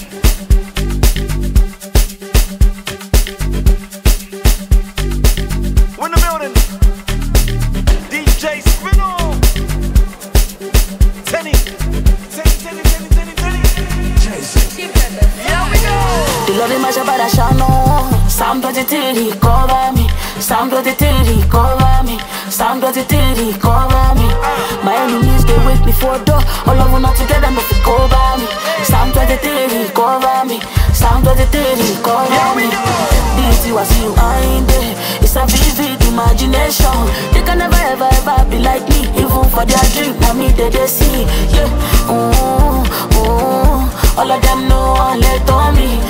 in the building. DJ Spinall. Tenny. Here we go. The love in my shabada shano. Sam do the titty cover me. Sam do the titty cover me. Sam do the titty cover me. My enemies they wait me for door. All of them not together but they cover me. Sam do the titty cover me. Sam do the titty cover me. This you I see you ain't there. It's a vivid imagination. They can never ever be like me. Even for their dream, I mean they see. Yeah. All of them know one let on me.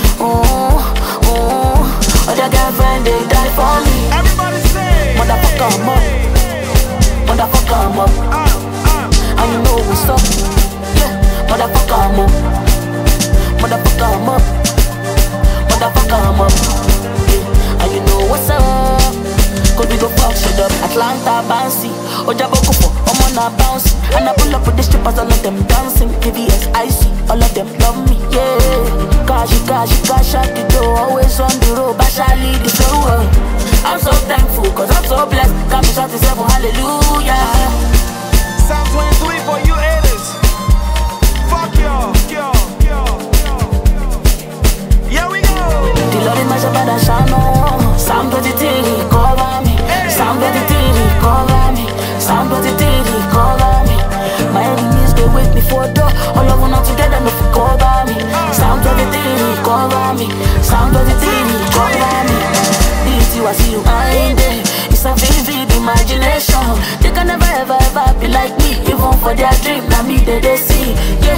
All their girlfriend they die for me. Everybody say, motherfucker I'm up. Motherfucker I'm up. And you know what's up. Yeah, motherfucker I'm up. Motherfucker I'm up. Motherfucker I'm up. Yeah, and you know what's up. Cause we go fuck shit up. Atlanta bouncy. Ojabo Kupo, I'm on a bounce. And I pull up with the strippers, all of them dancing. KVS icy, all of them love me, yeah. Cash out the door, always on the road, Bashali the flow. I'm so thankful, cause I'm so blessed. Got me shot to seven, hallelujah. Sound 23 for you haters. Fuck y'all. Here we go. The Lord in my shabada shano. Sam do the titty cover me. Sam do the titty cover me. Sam do the titty cover me. My enemies they wait me for door. All of them not together no fit cover me. Sam do the titty cover me. Sam do the titty cover me. This you I see you ain't there. It's a vivid imagination. They can never ever be like me. Even for their dream, now me they see.